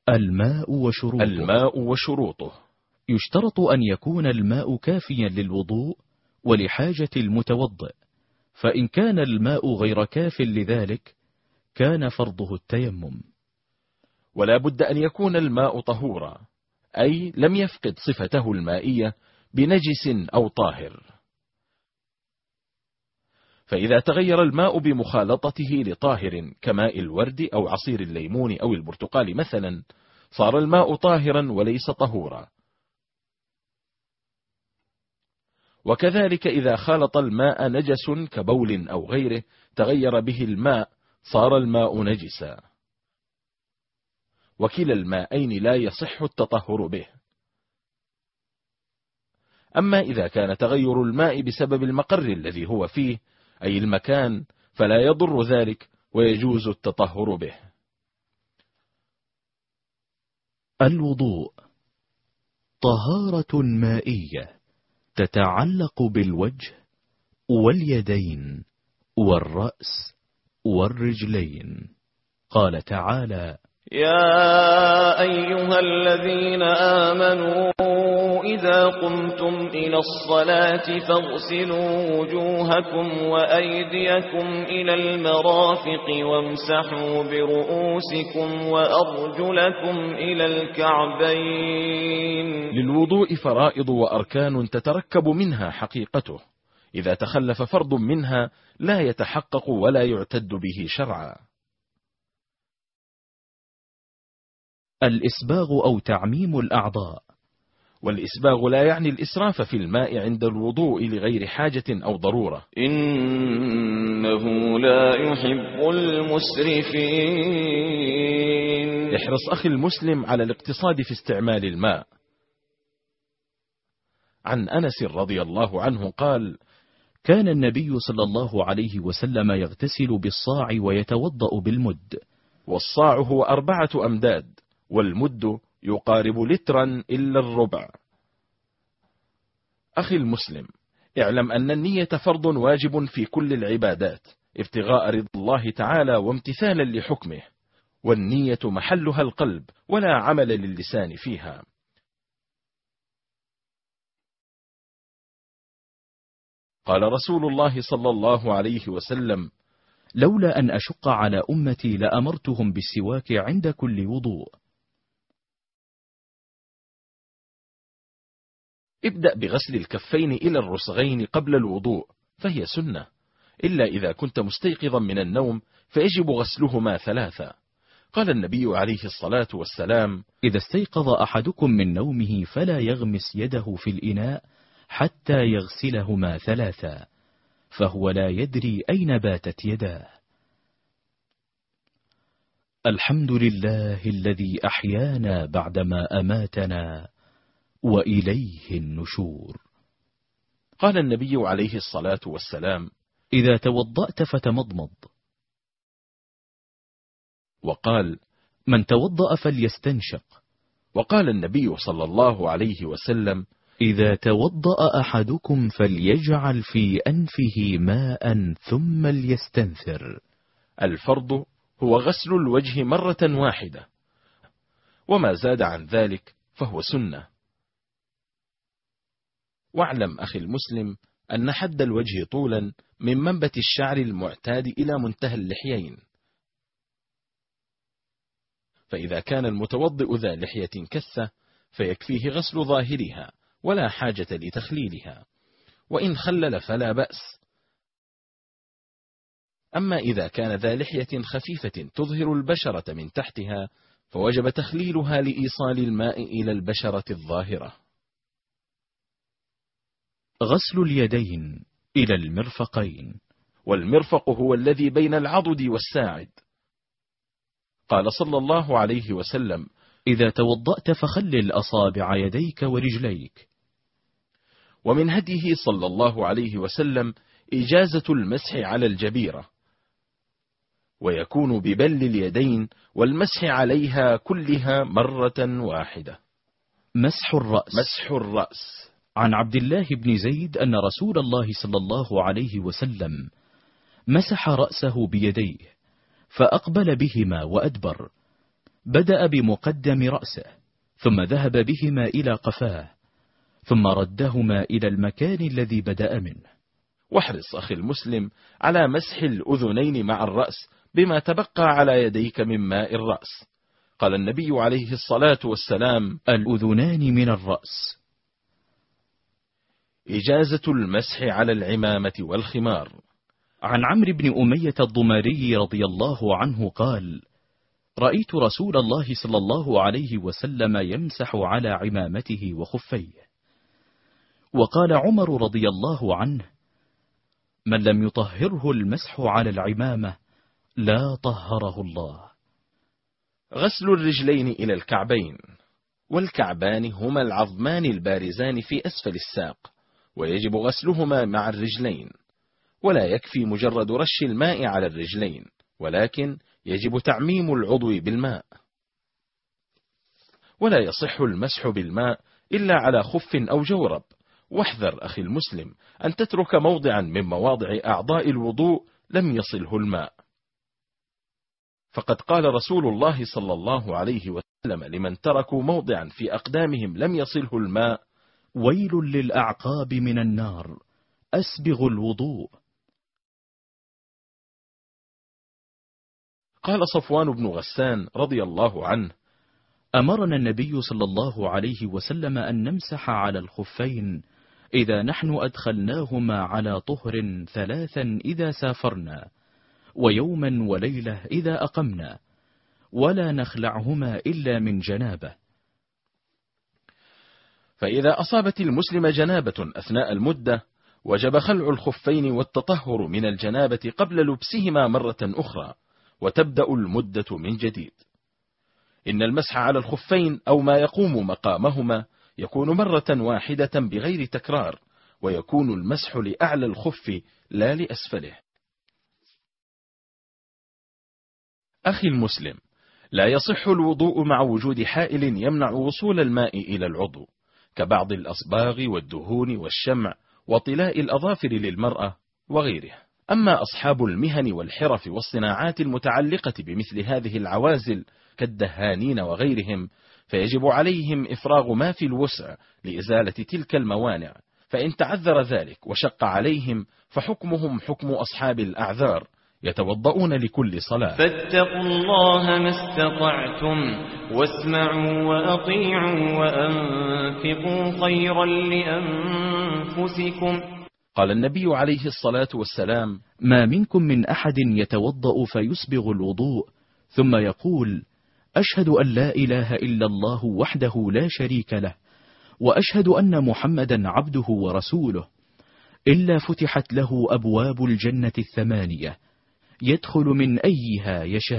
الماء وشروطه. يشترط أن يكون الماء كافيا للوضوء ولحاجة المتوضئ، فإن كان الماء غير كاف لذلك كان فرضه التيمم. ولا بد أن يكون الماء طهورا، أي لم يفقد صفته المائية بنجس أو طاهر. فإذا تغير الماء بمخالطته لطاهر كماء الورد أو عصير الليمون أو البرتقال مثلا، صار الماء طاهرا وليس طهورا. وكذلك إذا خالط الماء نجس كبول أو غيره تغير به الماء، صار الماء نجسا. وكلا الماءين لا يصح التطهر به. أما إذا كان تغير الماء بسبب المقر الذي هو فيه، أي المكان، فلا يضر ذلك ويجوز التطهر به. الوضوء طهارة مائية تتعلق بالوجه واليدين والرأس والرجلين. قال تعالى: يا أيها الذين آمنوا إذا قمتم إلى الصلاة فاغسلوا وجوهكم وأيديكم إلى المرافق وامسحوا برؤوسكم وأرجلكم إلى الكعبين. للوضوء فرائض وأركان تتركب منها حقيقته، إذا تخلف فرض منها لا يتحقق ولا يعتد به شرعا. الإسباغ أو تعميم الأعضاء. والإسباغ لا يعني الإسراف في الماء عند الوضوء لغير حاجة أو ضرورة. إنه لا يحب المسرفين. احرص أخي المسلم على الاقتصاد في استعمال الماء. عن أنس رضي الله عنه قال: كان النبي صلى الله عليه وسلم يغتسل بالصاع ويتوضأ بالمد. والصاع هو 4 أمداد، والمد يقارب لترا إلا الربع. أخي المسلم، اعلم أن النية فرض واجب في كل العبادات، ابتغاء رضا الله تعالى وامتثالا لحكمه، والنية محلها القلب ولا عمل للسان فيها. قال رسول الله صلى الله عليه وسلم: لولا أن أشق على أمتي لأمرتهم بالسواك عند كل وضوء. ابدأ بغسل الكفين إلى الرسغين قبل الوضوء، فهي سنة، إلا إذا كنت مستيقظا من النوم فيجب غسلهما 3. قال النبي عليه الصلاة والسلام: إذا استيقظ أحدكم من نومه فلا يغمس يده في الإناء حتى يغسلهما 3، فهو لا يدري أين باتت يداه. الحمد لله الذي أحيانا بعدما أماتنا وإليه النشور. قال النبي عليه الصلاة والسلام: إذا توضأت فتمضمض. وقال: من توضأ فليستنشق. وقال النبي صلى الله عليه وسلم: إذا توضأ أحدكم فليجعل في أنفه ماء ثم ليستنثر. الفرض هو غسل الوجه مرة واحدة، وما زاد عن ذلك فهو سنة. واعلم أخي المسلم أن حد الوجه طولا من منبت الشعر المعتاد إلى منتهى اللحيين، فإذا كان المتوضئ ذا لحية كثة فيكفيه غسل ظاهرها ولا حاجة لتخليلها، وإن خلل فلا بأس. أما إذا كان ذا لحية خفيفة تظهر البشرة من تحتها فوجب تخليلها لإيصال الماء إلى البشرة الظاهرة. غسل اليدين إلى المرفقين. والمرفق هو الذي بين العضد والساعد. قال صلى الله عليه وسلم: إذا توضأت فخلل أصابع يديك ورجليك. ومن هديه صلى الله عليه وسلم إجازة المسح على الجبيرة، ويكون ببل اليدين والمسح عليها كلها مرة واحدة. مسح الرأس. عن عبد الله بن زيد أن رسول الله صلى الله عليه وسلم مسح رأسه بيديه فأقبل بهما وأدبر، بدأ بمقدم رأسه، ثم ذهب بهما إلى قفاه، ثم ردهما إلى المكان الذي بدأ منه. واحرص أخي المسلم على مسح الأذنين مع الرأس بما تبقى على يديك من ماء الرأس. قال النبي عليه الصلاة والسلام: الأذنان من الرأس. إجازة المسح على العمامة والخمار. عن عمرو بن أمية الضماري رضي الله عنه قال: رأيت رسول الله صلى الله عليه وسلم يمسح على عمامته وخفيه. وقال عمر رضي الله عنه: من لم يطهره المسح على العمامة لا طهره الله. غسل الرجلين إلى الكعبين، والكعبان هما العظمان البارزان في أسفل الساق، ويجب غسلهما مع الرجلين، ولا يكفي مجرد رش الماء على الرجلين، ولكن يجب تعميم العضو بالماء. ولا يصح المسح بالماء إلا على خف أو جورب. واحذر أخي المسلم أن تترك موضعا من مواضع أعضاء الوضوء لم يصله الماء، فقد قال رسول الله صلى الله عليه وسلم لمن تركوا موضعا في أقدامهم لم يصله الماء: ويل للأعقاب من النار، أسبغ الوضوء. قال صفوان بن غسان رضي الله عنه: أمرنا النبي صلى الله عليه وسلم أن نمسح على الخفين إذا نحن أدخلناهما على طهر 3 إذا سافرنا، ويوما وليلة إذا أقمنا، ولا نخلعهما إلا من جنابه. فإذا أصابت المسلم جنابة أثناء المدة وجب خلع الخفين والتطهر من الجنابة قبل لبسهما مرة أخرى، وتبدأ المدة من جديد. إن المسح على الخفين أو ما يقوم مقامهما يكون مرة واحدة بغير تكرار، ويكون المسح لأعلى الخف لا لأسفله. أخي المسلم، لا يصح الوضوء مع وجود حائل يمنع وصول الماء إلى العضو، كبعض الأصباغ والدهون والشمع وطلاء الأظافر للمرأة وغيره. أما أصحاب المهن والحرف والصناعات المتعلقة بمثل هذه العوازل كالدهانين وغيرهم، فيجب عليهم إفراغ ما في الوسع لإزالة تلك الموانع، فإن تعذر ذلك وشق عليهم فحكمهم حكم أصحاب الأعذار، يتوضؤون لكل صلاة. فاتقوا الله ما استطعتم، واسمعوا وأطيعوا وأنفقوا خيرا لأنفسكم. قال النبي عليه الصلاة والسلام: ما منكم من أحد يتوضأ فيسبغ الوضوء ثم يقول: أشهد أن لا إله إلا الله وحده لا شريك له، وأشهد أن محمدا عبده ورسوله، إلا فتحت له أبواب الجنة 8 يدخل من أيها يشاء.